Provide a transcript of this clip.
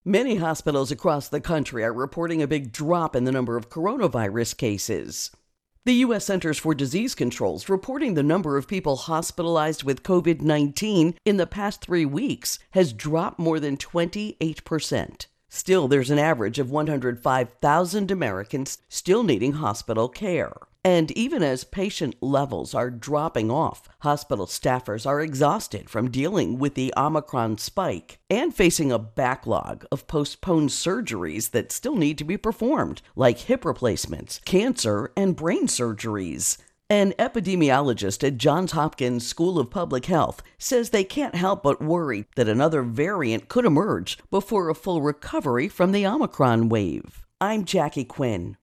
Many hospitals across the country are reporting a big drop in the number of coronavirus cases. The U.S. Centers for Disease Control is reporting the number of people hospitalized with COVID-19 in the past 3 weeks has dropped more than 28%. Still, there's an average of 105,000 Americans still needing hospital care. And even as patient levels are dropping off, hospital staffers are exhausted from dealing with the Omicron spike and facing a backlog of postponed surgeries that still need to be performed, like hip replacements, cancer, and brain surgeries. An epidemiologist at Johns Hopkins School of Public Health says they can't help but worry that another variant could emerge before a full recovery from the Omicron wave. I'm Jackie Quinn.